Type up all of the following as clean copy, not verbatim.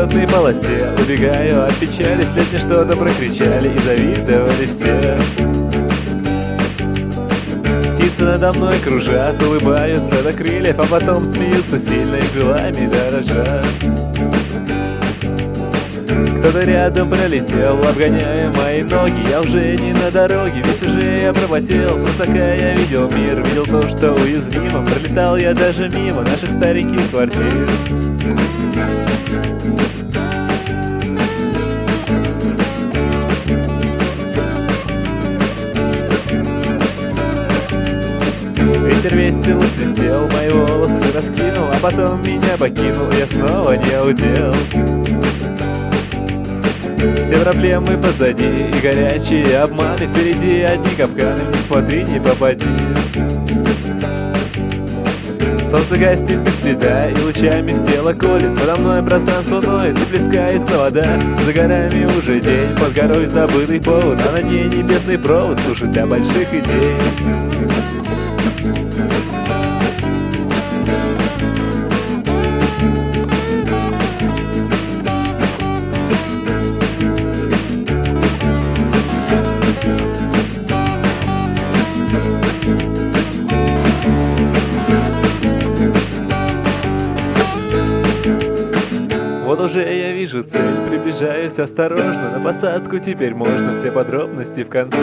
взлетной полосе. Убегаю от печали, след мне что-то прокричали и завидовали все. Птицы надо мной кружат, улыбаются до крыльев, а потом смеются сильно и крылами дорожат. Кто-то рядом пролетел, обгоняя мои ноги. Я уже не на дороге, весь уже я пропотел. Свысока я видел мир, видел то, что уязвимо. Пролетал я даже мимо наших стареньких квартир. Ветер весело свистел, мои волосы раскинул, а потом меня покинул, я снова не удел. Все проблемы позади и горячие обманы впереди, одни капканы, не смотри, не попади. Солнце гаснет без следа и лучами в тело колет. Подо мной пространство ноет и плескается вода. За горами уже день, под горой забытый повод, а над ней небесный провод, слушай, для больших идей. Вот уже я вижу цель, приближаюсь осторожно. На посадку теперь можно, все подробности в конце.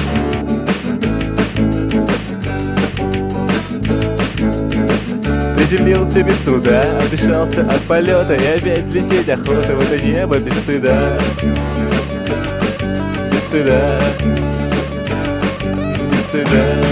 Приземлился без труда, отдышался от полета, и опять взлететь охота в это небо без стыда. Без стыда, без стыда.